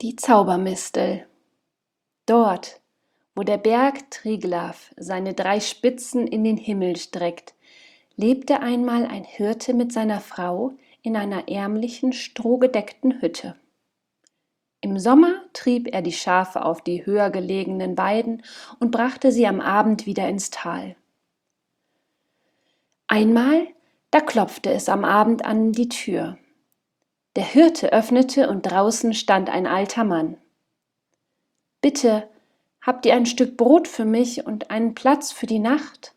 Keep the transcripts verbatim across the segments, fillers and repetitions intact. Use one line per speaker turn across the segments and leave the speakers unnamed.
Die Zaubermistel. Dort, wo der Berg Triglav seine drei Spitzen in den Himmel streckt, lebte einmal ein Hirte mit seiner Frau in einer ärmlichen, strohgedeckten Hütte. Im Sommer trieb er die Schafe auf die höher gelegenen Weiden und brachte sie am Abend wieder ins Tal. Einmal, da klopfte es am Abend an die Tür. Der Hirte öffnete und draußen stand ein alter Mann. »Bitte, habt ihr ein Stück Brot für mich und einen Platz für die Nacht?«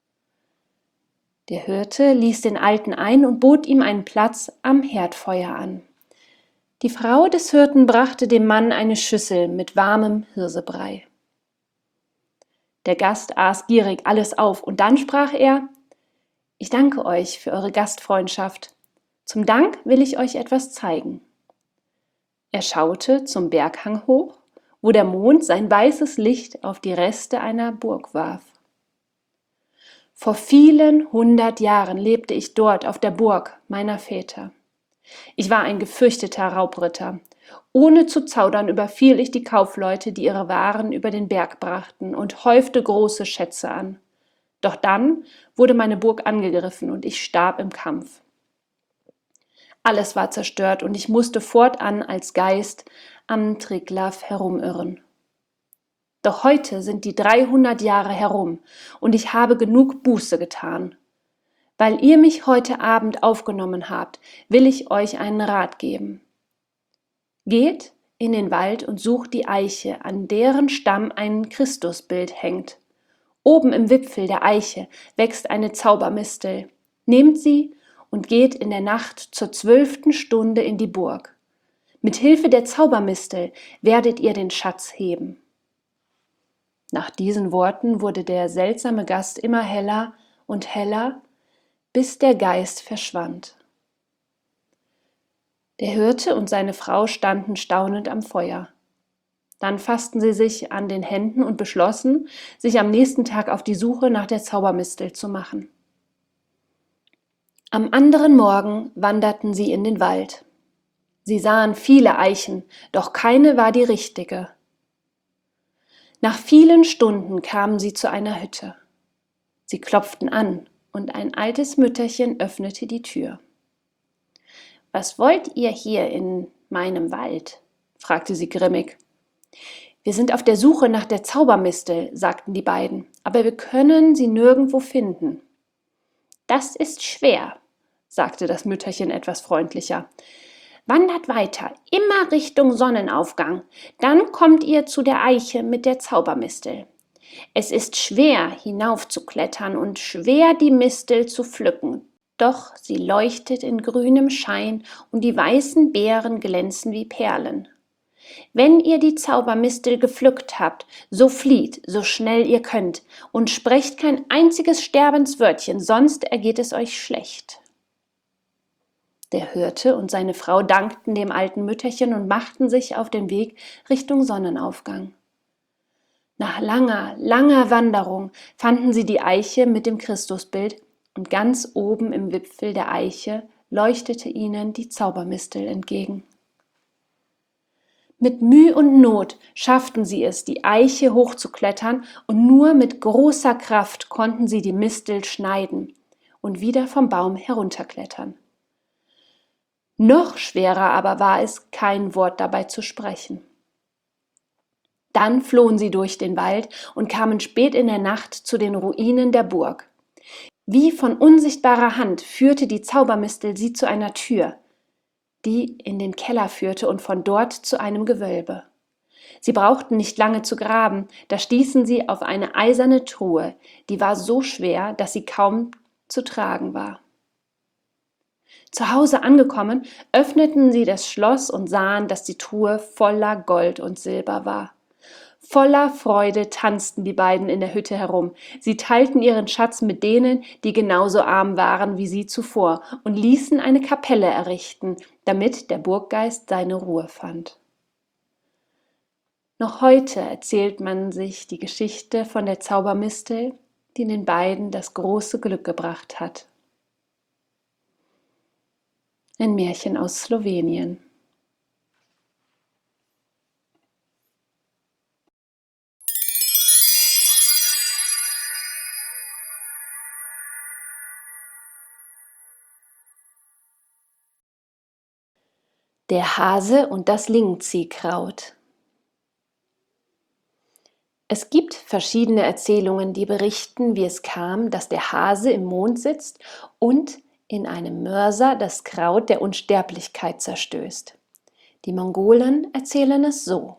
Der Hirte ließ den Alten ein und bot ihm einen Platz am Herdfeuer an. Die Frau des Hirten brachte dem Mann eine Schüssel mit warmem Hirsebrei. Der Gast aß gierig alles auf und dann sprach er: »Ich danke euch für eure Gastfreundschaft. Zum Dank will ich euch etwas zeigen.« Er schaute zum Berghang hoch, wo der Mond sein weißes Licht auf die Reste einer Burg warf. »Vor vielen hundert Jahren lebte ich dort auf der Burg meiner Väter. Ich war ein gefürchteter Raubritter. Ohne zu zaudern überfiel ich die Kaufleute, die ihre Waren über den Berg brachten, und häufte große Schätze an. Doch dann wurde meine Burg angegriffen und ich starb im Kampf. Alles war zerstört und ich musste fortan als Geist am Triglav herumirren. Doch heute sind die dreihundert Jahre herum und ich habe genug Buße getan. Weil ihr mich heute Abend aufgenommen habt, will ich euch einen Rat geben. Geht in den Wald und sucht die Eiche, an deren Stamm ein Christusbild hängt. Oben im Wipfel der Eiche wächst eine Zaubermistel. Nehmt sie und geht in der Nacht zur zwölften Stunde in die Burg. Mit Hilfe der Zaubermistel werdet ihr den Schatz heben.« Nach diesen Worten wurde der seltsame Gast immer heller und heller, bis der Geist verschwand. Der Hirte und seine Frau standen staunend am Feuer. Dann fassten sie sich an den Händen und beschlossen, sich am nächsten Tag auf die Suche nach der Zaubermistel zu machen. Am anderen Morgen wanderten sie in den Wald. Sie sahen viele Eichen, doch keine war die richtige. Nach vielen Stunden kamen sie zu einer Hütte. Sie klopften an, und ein altes Mütterchen öffnete die Tür. »Was wollt ihr hier in meinem Wald?« fragte sie grimmig. »Wir sind auf der Suche nach der Zaubermistel«, sagten die beiden, »aber wir können sie nirgendwo finden.« »Das ist schwer«, sagte das Mütterchen etwas freundlicher. »Wandert weiter, immer Richtung Sonnenaufgang, dann kommt ihr zu der Eiche mit der Zaubermistel. Es ist schwer, hinaufzuklettern und schwer, die Mistel zu pflücken, doch sie leuchtet in grünem Schein und die weißen Beeren glänzen wie Perlen. Wenn ihr die Zaubermistel gepflückt habt, so flieht, so schnell ihr könnt, und sprecht kein einziges Sterbenswörtchen, sonst ergeht es euch schlecht.« Der Hirte und seine Frau dankten dem alten Mütterchen und machten sich auf den Weg Richtung Sonnenaufgang. Nach langer, langer Wanderung fanden sie die Eiche mit dem Christusbild, und ganz oben im Wipfel der Eiche leuchtete ihnen die Zaubermistel entgegen. Mit Mühe und Not schafften sie es, die Eiche hochzuklettern, und nur mit großer Kraft konnten sie die Mistel schneiden und wieder vom Baum herunterklettern. Noch schwerer aber war es, kein Wort dabei zu sprechen. Dann flohen sie durch den Wald und kamen spät in der Nacht zu den Ruinen der Burg. Wie von unsichtbarer Hand führte die Zaubermistel sie zu einer Tür, die in den Keller führte und von dort zu einem Gewölbe. Sie brauchten nicht lange zu graben, da stießen sie auf eine eiserne Truhe, die war so schwer, dass sie kaum zu tragen war. Zu Hause angekommen, öffneten sie das Schloss und sahen, dass die Truhe voller Gold und Silber war. Voller Freude tanzten die beiden in der Hütte herum. Sie teilten ihren Schatz mit denen, die genauso arm waren wie sie zuvor, und ließen eine Kapelle errichten, damit der Burggeist seine Ruhe fand. Noch heute erzählt man sich die Geschichte von der Zaubermistel, die den beiden das große Glück gebracht hat. Ein Märchen aus Slowenien. Der Hase und das Lingziehkraut. Es gibt verschiedene Erzählungen, die berichten, wie es kam, dass der Hase im Mond sitzt und in einem Mörser das Kraut der Unsterblichkeit zerstößt. Die Mongolen erzählen es so.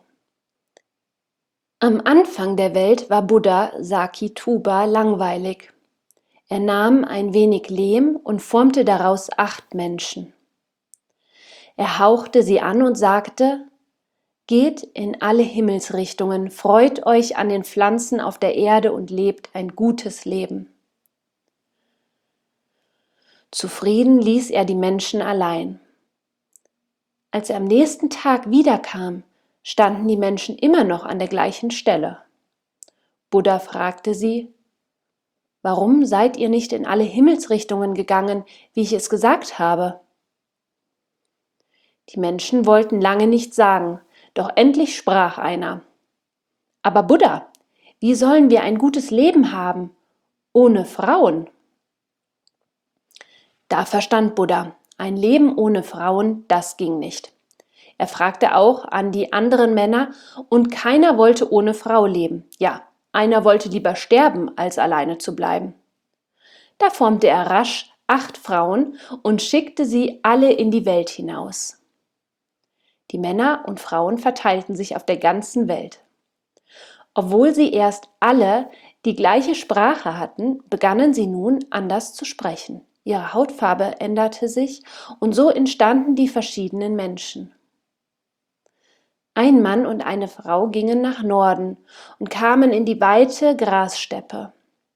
Am Anfang der Welt war Buddha Sakhi-Tuba langweilig. Er nahm ein wenig Lehm und formte daraus acht Menschen. Er hauchte sie an und sagte: Geht in alle Himmelsrichtungen, freut euch an den Pflanzen auf der Erde und lebt ein gutes Leben. Zufrieden ließ er die Menschen allein. Als er am nächsten Tag wiederkam, standen die Menschen immer noch an der gleichen Stelle. Buddha fragte sie: Warum seid ihr nicht in alle Himmelsrichtungen gegangen, wie ich es gesagt habe? Die Menschen wollten lange nichts sagen, doch endlich sprach einer: Aber Buddha, wie sollen wir ein gutes Leben haben, ohne Frauen? Da verstand Buddha, ein Leben ohne Frauen, das ging nicht. Er fragte auch an die anderen Männer und keiner wollte ohne Frau leben. Ja, einer wollte lieber sterben, als alleine zu bleiben. Da formte er rasch acht Frauen und schickte sie alle in die Welt hinaus. Die Männer und Frauen verteilten sich auf der ganzen Welt. Obwohl sie erst alle die gleiche Sprache hatten, begannen sie nun anders zu sprechen. Ihre Hautfarbe änderte sich und so entstanden die verschiedenen Menschen. Ein Mann und eine Frau gingen nach Norden und kamen in die weite Grassteppe.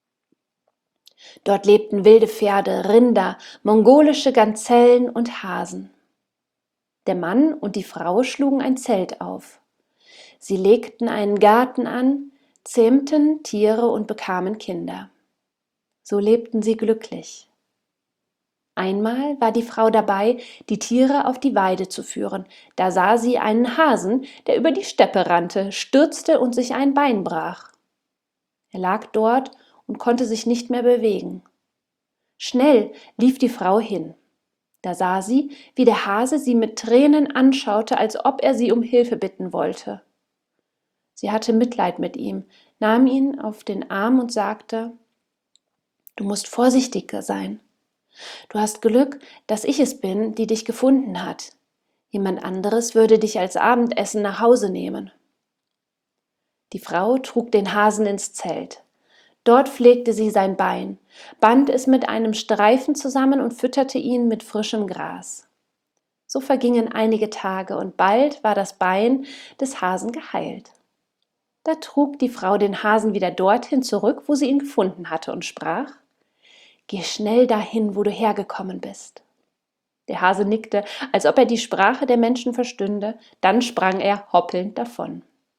Dort lebten wilde Pferde, Rinder, mongolische Gazellen und Hasen. Der Mann und die Frau schlugen ein Zelt auf. Sie legten einen Garten an, zähmten Tiere und bekamen Kinder. So lebten sie glücklich. Einmal war die Frau dabei, die Tiere auf die Weide zu führen. Da sah sie einen Hasen, der über die Steppe rannte, stürzte und sich ein Bein brach. Er lag dort und konnte sich nicht mehr bewegen. Schnell lief die Frau hin. Da sah sie, wie der Hase sie mit Tränen anschaute, als ob er sie um Hilfe bitten wollte. Sie hatte Mitleid mit ihm, nahm ihn auf den Arm und sagte: Du musst vorsichtiger sein. Du hast Glück, dass ich es bin, die dich gefunden hat. Jemand anderes würde dich als Abendessen nach Hause nehmen. Die Frau trug den Hasen ins Zelt. Dort pflegte sie sein Bein, band es mit einem Streifen zusammen und fütterte ihn mit frischem Gras. So vergingen einige Tage und bald war das Bein des Hasen geheilt. Da trug die Frau den Hasen wieder dorthin zurück, wo sie ihn gefunden hatte, und sprach: Geh schnell dahin, wo du hergekommen bist. Der Hase nickte, als ob er die Sprache der Menschen verstünde, dann sprang er hoppelnd davon.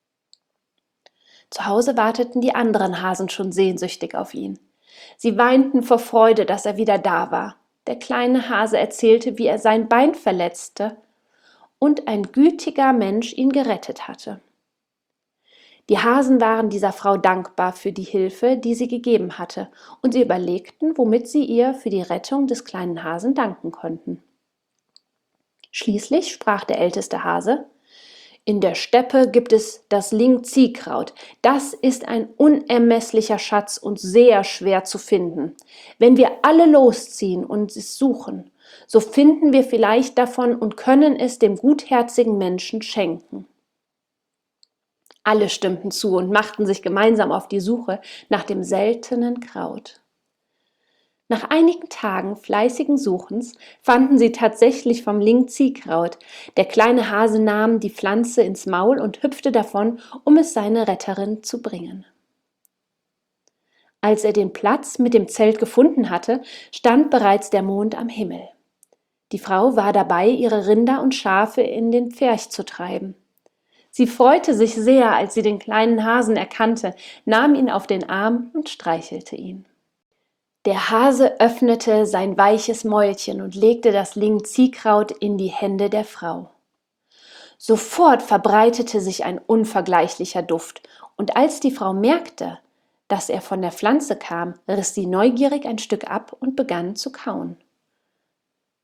Zu Hause warteten die anderen Hasen schon sehnsüchtig auf ihn. Sie weinten vor Freude, dass er wieder da war. Der kleine Hase erzählte, wie er sein Bein verletzte und ein gütiger Mensch ihn gerettet hatte. Die Hasen waren dieser Frau dankbar für die Hilfe, die sie gegeben hatte, und sie überlegten, womit sie ihr für die Rettung des kleinen Hasen danken konnten. Schließlich sprach der älteste Hase: In der Steppe gibt es das Lingziehkraut. Das ist ein unermesslicher Schatz und sehr schwer zu finden. Wenn wir alle losziehen und es suchen, so finden wir vielleicht davon und können es dem gutherzigen Menschen schenken. Alle stimmten zu und machten sich gemeinsam auf die Suche nach dem seltenen Kraut. Nach einigen Tagen fleißigen Suchens fanden sie tatsächlich vom Lingziehkraut. Der kleine Hase nahm die Pflanze ins Maul und hüpfte davon, um es seiner Retterin zu bringen. Als er den Platz mit dem Zelt gefunden hatte, stand bereits der Mond am Himmel. Die Frau war dabei, ihre Rinder und Schafe in den Pferch zu treiben. Sie freute sich sehr, als sie den kleinen Hasen erkannte, nahm ihn auf den Arm und streichelte ihn. Der Hase öffnete sein weiches Mäulchen und legte das Lingziehkraut in die Hände der Frau. Sofort verbreitete sich ein unvergleichlicher Duft, und als die Frau merkte, dass er von der Pflanze kam, riss sie neugierig ein Stück ab und begann zu kauen.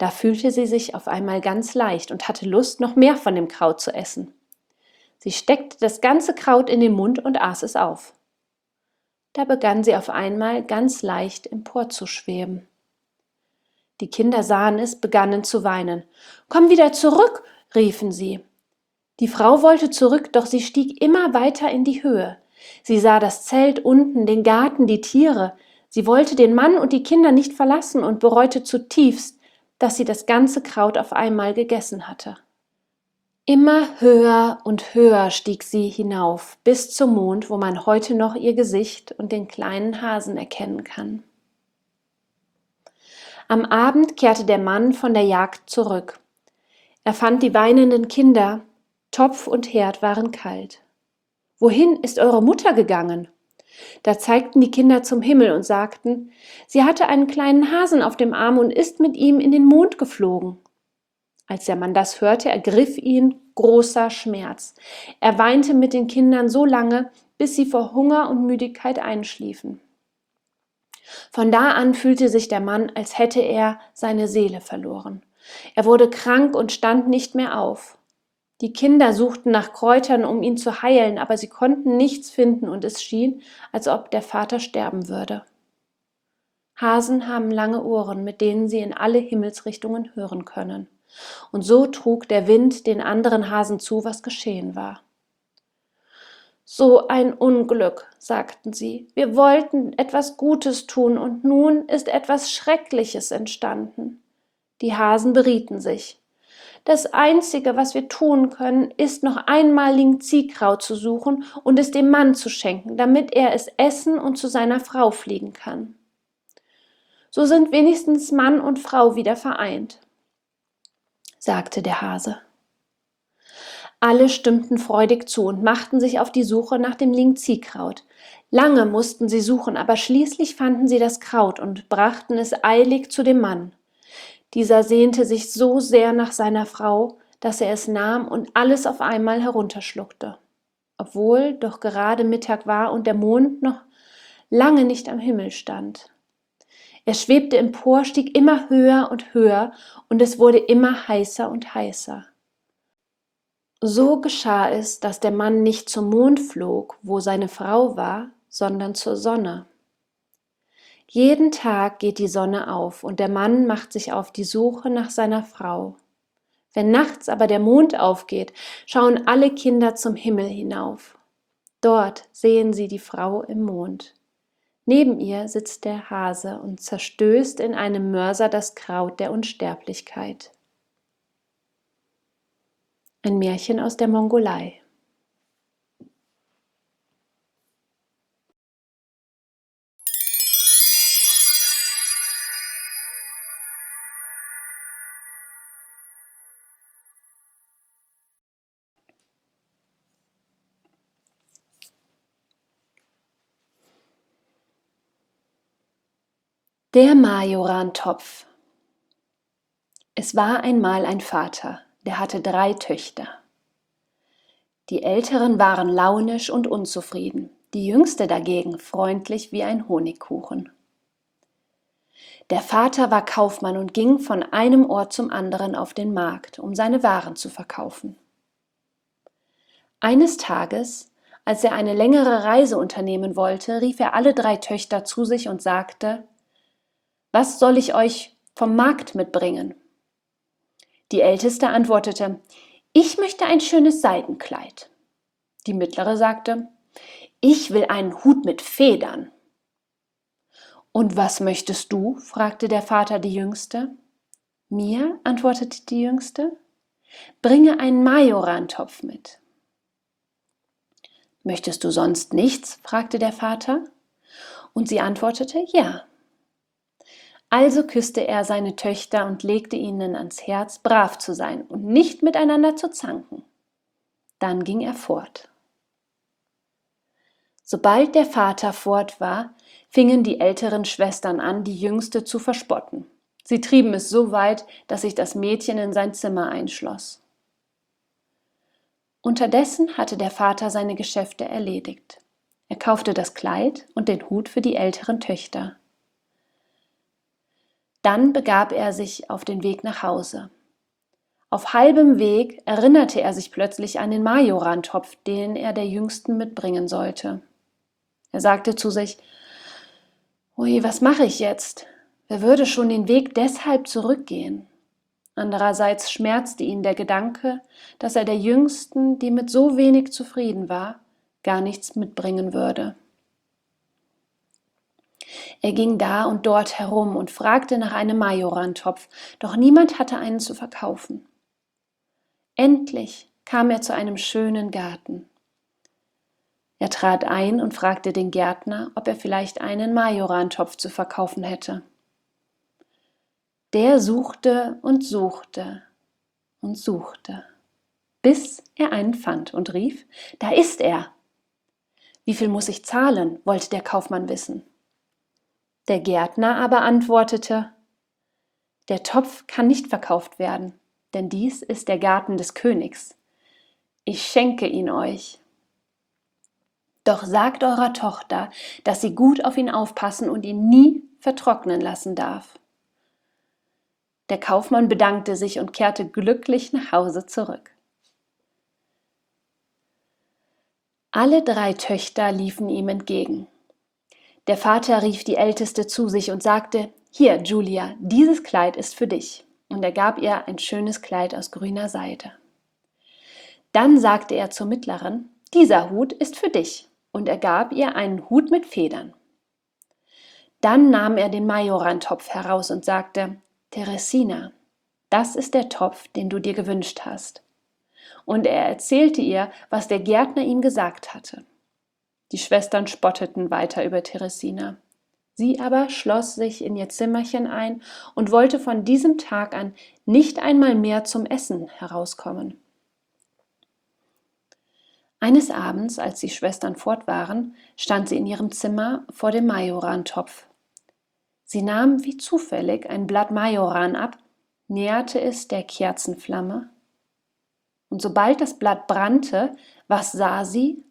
Da fühlte sie sich auf einmal ganz leicht und hatte Lust, noch mehr von dem Kraut zu essen. Sie steckte das ganze Kraut in den Mund und aß es auf. Da begann sie auf einmal ganz leicht emporzuschweben. Die Kinder sahen es, begannen zu weinen. »Komm wieder zurück«, riefen sie. Die Frau wollte zurück, doch sie stieg immer weiter in die Höhe. Sie sah das Zelt unten, den Garten, die Tiere. Sie wollte den Mann und die Kinder nicht verlassen und bereute zutiefst, dass sie das ganze Kraut auf einmal gegessen hatte. Immer höher und höher stieg sie hinauf, bis zum Mond, wo man heute noch ihr Gesicht und den kleinen Hasen erkennen kann. Am Abend kehrte der Mann von der Jagd zurück. Er fand die weinenden Kinder, Topf und Herd waren kalt. »Wohin ist eure Mutter gegangen?« Da zeigten die Kinder zum Himmel und sagten, sie hatte einen kleinen Hasen auf dem Arm und ist mit ihm in den Mond geflogen. Als der Mann das hörte, ergriff ihn großer Schmerz. Er weinte mit den Kindern so lange, bis sie vor Hunger und Müdigkeit einschliefen. Von da an fühlte sich der Mann, als hätte er seine Seele verloren. Er wurde krank und stand nicht mehr auf. Die Kinder suchten nach Kräutern, um ihn zu heilen, aber sie konnten nichts finden und es schien, als ob der Vater sterben würde. Hasen haben lange Ohren, mit denen sie in alle Himmelsrichtungen hören können. Und so trug der Wind den anderen Hasen zu, was geschehen war. »So ein Unglück«, sagten sie, »wir wollten etwas Gutes tun und nun ist etwas Schreckliches entstanden.« Die Hasen berieten sich. »Das Einzige, was wir tun können, ist noch einmal Lingzhi-Kraut zu suchen und es dem Mann zu schenken, damit er es essen und zu seiner Frau fliegen kann. So sind wenigstens Mann und Frau wieder vereint«, sagte der Hase. Alle stimmten freudig zu und machten sich auf die Suche nach dem Lingzhi-Kraut. Lange mussten sie suchen, aber schließlich fanden sie das Kraut und brachten es eilig zu dem Mann. Dieser sehnte sich so sehr nach seiner Frau, dass er es nahm und alles auf einmal herunterschluckte. Obwohl doch gerade Mittag war und der Mond noch lange nicht am Himmel stand. Er schwebte empor, stieg immer höher und höher und es wurde immer heißer und heißer. So geschah es, dass der Mann nicht zum Mond flog, wo seine Frau war, sondern zur Sonne. Jeden Tag geht die Sonne auf und der Mann macht sich auf die Suche nach seiner Frau. Wenn nachts aber der Mond aufgeht, schauen alle Kinder zum Himmel hinauf. Dort sehen sie die Frau im Mond. Neben ihr sitzt der Hase und zerstößt in einem Mörser das Kraut der Unsterblichkeit. Ein Märchen aus der Mongolei. Der Majorantopf. Es war einmal ein Vater, der hatte drei Töchter. Die Älteren waren launisch und unzufrieden, die Jüngste dagegen freundlich wie ein Honigkuchen. Der Vater war Kaufmann und ging von einem Ort zum anderen auf den Markt, um seine Waren zu verkaufen. Eines Tages, als er eine längere Reise unternehmen wollte, rief er alle drei Töchter zu sich und sagte: »Was soll ich euch vom Markt mitbringen?« Die Älteste antwortete: »Ich möchte ein schönes Seidenkleid.« Die Mittlere sagte: »Ich will einen Hut mit Federn.« »Und was möchtest du?« fragte der Vater die Jüngste. »Mir«, antwortete die Jüngste, »bringe einen Majorantopf mit.« »Möchtest du sonst nichts?« fragte der Vater. Und sie antwortete: »Ja.« Also küsste er seine Töchter und legte ihnen ans Herz, brav zu sein und nicht miteinander zu zanken. Dann ging er fort. Sobald der Vater fort war, fingen die älteren Schwestern an, die Jüngste zu verspotten. Sie trieben es so weit, dass sich das Mädchen in sein Zimmer einschloss. Unterdessen hatte der Vater seine Geschäfte erledigt. Er kaufte das Kleid und den Hut für die älteren Töchter. Dann begab er sich auf den Weg nach Hause. Auf halbem Weg erinnerte er sich plötzlich an den Majorantopf, den er der Jüngsten mitbringen sollte. Er sagte zu sich: »Ui, was mache ich jetzt? Wer würde schon den Weg deshalb zurückgehen?« Andererseits schmerzte ihn der Gedanke, dass er der Jüngsten, die mit so wenig zufrieden war, gar nichts mitbringen würde. Er ging da und dort herum und fragte nach einem Majorantopf, doch niemand hatte einen zu verkaufen. Endlich kam er zu einem schönen Garten. Er trat ein und fragte den Gärtner, ob er vielleicht einen Majorantopf zu verkaufen hätte. Der suchte und suchte und suchte, bis er einen fand und rief: »Da ist er!« »Wie viel muss ich zahlen?« wollte der Kaufmann wissen. Der Gärtner aber antwortete: »Der Topf kann nicht verkauft werden, denn dies ist der Garten des Königs. Ich schenke ihn euch. Doch sagt eurer Tochter, dass sie gut auf ihn aufpassen und ihn nie vertrocknen lassen darf.« Der Kaufmann bedankte sich und kehrte glücklich nach Hause zurück. Alle drei Töchter liefen ihm entgegen. Der Vater rief die Älteste zu sich und sagte: »Hier, Julia, dieses Kleid ist für dich.« Und er gab ihr ein schönes Kleid aus grüner Seide. Dann sagte er zur Mittleren: »Dieser Hut ist für dich.« Und er gab ihr einen Hut mit Federn. Dann nahm er den Majorantopf heraus und sagte: »Teresina, das ist der Topf, den du dir gewünscht hast.« Und er erzählte ihr, was der Gärtner ihm gesagt hatte. Die Schwestern spotteten weiter über Teresina. Sie aber schloss sich in ihr Zimmerchen ein und wollte von diesem Tag an nicht einmal mehr zum Essen herauskommen. Eines Abends, als die Schwestern fort waren, stand sie in ihrem Zimmer vor dem Majorantopf. Sie nahm wie zufällig ein Blatt Majoran ab, näherte es der Kerzenflamme, und sobald das Blatt brannte, was sah sie?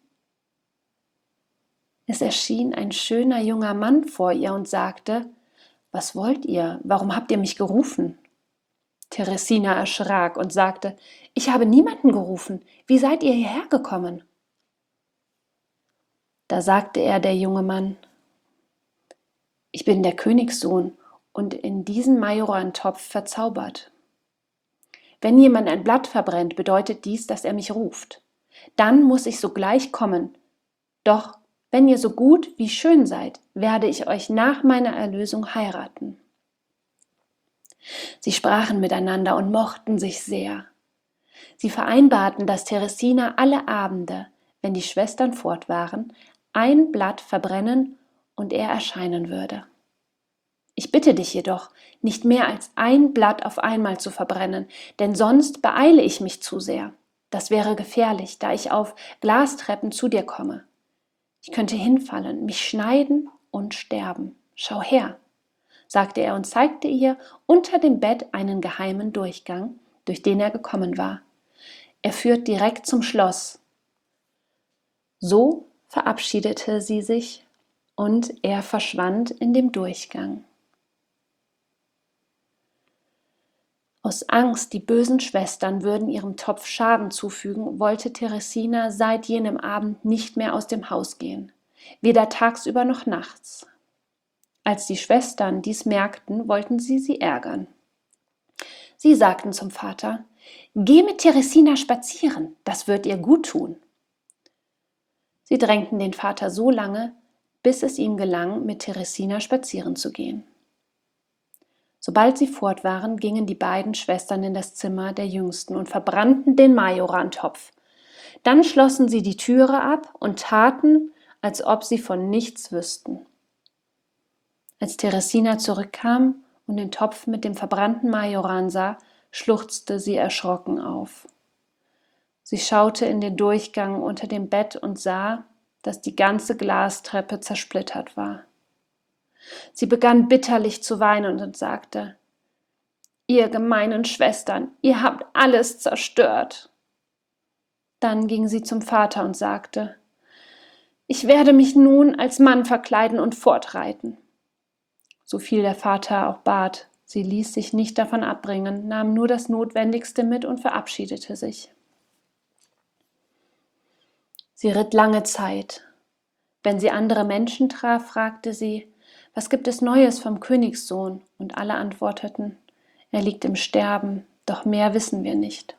Es erschien ein schöner junger Mann vor ihr und sagte: »Was wollt ihr? Warum habt ihr mich gerufen?« Teresina erschrak und sagte: »Ich habe niemanden gerufen. Wie seid ihr hierher gekommen?« Da sagte er, der junge Mann: »Ich bin der Königssohn und in diesen Majorantopf verzaubert. Wenn jemand ein Blatt verbrennt, bedeutet dies, dass er mich ruft. Dann muss ich sogleich kommen. Doch wenn ihr so gut wie schön seid, werde ich euch nach meiner Erlösung heiraten.« Sie sprachen miteinander und mochten sich sehr. Sie vereinbarten, dass Teresina alle Abende, wenn die Schwestern fort waren, ein Blatt verbrennen und er erscheinen würde. »Ich bitte dich jedoch, nicht mehr als ein Blatt auf einmal zu verbrennen, denn sonst beeile ich mich zu sehr. Das wäre gefährlich, da ich auf Glastreppen zu dir komme. Ich könnte hinfallen, mich schneiden und sterben. Schau her«, sagte er und zeigte ihr unter dem Bett einen geheimen Durchgang, durch den er gekommen war. Er führt direkt zum Schloss. So verabschiedete sie sich und er verschwand in dem Durchgang. Aus Angst, die bösen Schwestern würden ihrem Topf Schaden zufügen, wollte Teresina seit jenem Abend nicht mehr aus dem Haus gehen, weder tagsüber noch nachts. Als die Schwestern dies merkten, wollten sie sie ärgern. Sie sagten zum Vater: »Geh mit Teresina spazieren, das wird ihr gut tun.« Sie drängten den Vater so lange, bis es ihm gelang, mit Teresina spazieren zu gehen. Sobald sie fort waren, gingen die beiden Schwestern in das Zimmer der Jüngsten und verbrannten den Majorantopf. Dann schlossen sie die Türe ab und taten, als ob sie von nichts wüssten. Als Teresina zurückkam und den Topf mit dem verbrannten Majoran sah, schluchzte sie erschrocken auf. Sie schaute in den Durchgang unter dem Bett und sah, dass die ganze Glastreppe zersplittert war. Sie begann bitterlich zu weinen und sagte: »Ihr gemeinen Schwestern, ihr habt alles zerstört.« Dann ging sie zum Vater und sagte: »Ich werde mich nun als Mann verkleiden und fortreiten.« So viel der Vater auch bat, Sie ließ sich nicht davon abbringen, nahm nur das Notwendigste mit und verabschiedete sich. Sie ritt lange Zeit. Wenn sie andere Menschen traf, fragte sie: Was gibt es Neues vom Königssohn? Und alle antworteten: Er liegt im Sterben, doch mehr wissen wir nicht.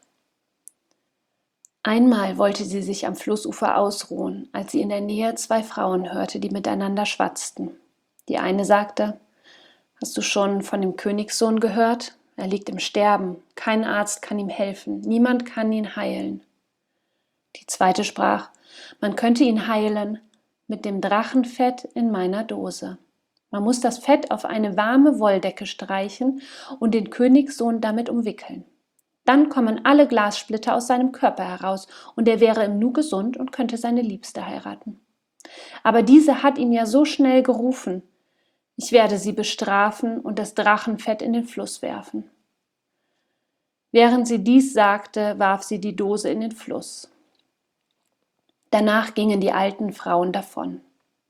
Einmal wollte sie sich am Flussufer ausruhen, als sie in der Nähe zwei Frauen hörte, die miteinander schwatzten. Die eine sagte: Hast du schon von dem Königssohn gehört? Er liegt im Sterben, kein Arzt kann ihm helfen, niemand kann ihn heilen. Die zweite sprach: Man könnte ihn heilen mit dem Drachenfett in meiner Dose. Man muss das Fett auf eine warme Wolldecke streichen und den Königssohn damit umwickeln. Dann kommen alle Glassplitter aus seinem Körper heraus und er wäre im Nu gesund und könnte seine Liebste heiraten. Aber diese hat ihn ja so schnell gerufen. Ich werde sie bestrafen und das Drachenfett in den Fluss werfen. Während sie dies sagte, warf sie die Dose in den Fluss. Danach gingen die alten Frauen davon.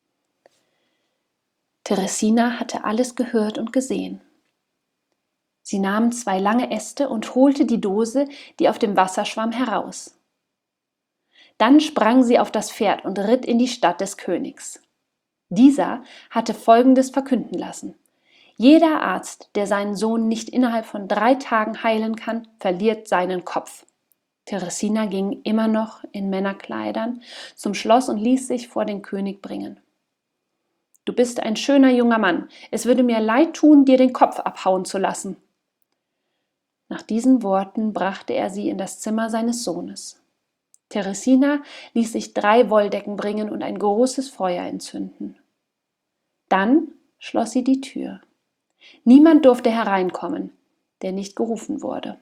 Teresina hatte alles gehört und gesehen. Sie nahm zwei lange Äste und holte die Dose, die auf dem Wasser schwamm, heraus. Dann sprang sie auf das Pferd und ritt in die Stadt des Königs. Dieser hatte Folgendes verkünden lassen: Jeder Arzt, der seinen Sohn nicht innerhalb von drei Tagen heilen kann, verliert seinen Kopf. Teresina ging immer noch in Männerkleidern zum Schloss und ließ sich vor den König bringen. Du bist ein schöner junger Mann. Es würde mir leid tun, dir den Kopf abhauen zu lassen. Nach diesen Worten brachte er sie in das Zimmer seines Sohnes. Teresina ließ sich drei Wolldecken bringen und ein großes Feuer entzünden. Dann schloss sie die Tür. Niemand durfte hereinkommen, der nicht gerufen wurde.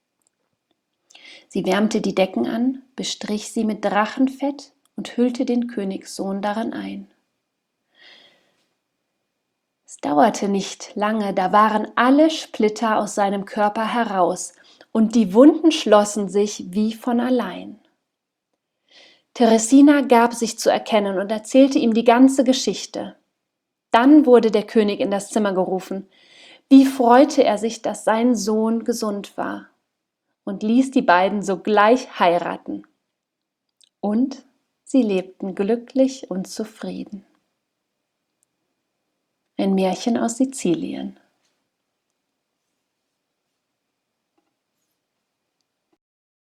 Sie wärmte die Decken an, bestrich sie mit Drachenfett und hüllte den Königssohn darin ein. Es dauerte nicht lange, da waren alle Splitter aus seinem Körper heraus und die Wunden schlossen sich wie von allein. Teresina gab sich zu erkennen und erzählte ihm die ganze Geschichte. Dann wurde der König in das Zimmer gerufen. Wie freute er sich, dass sein Sohn gesund war, und ließ die beiden sogleich heiraten. Und sie lebten glücklich und zufrieden. Ein Märchen aus Sizilien.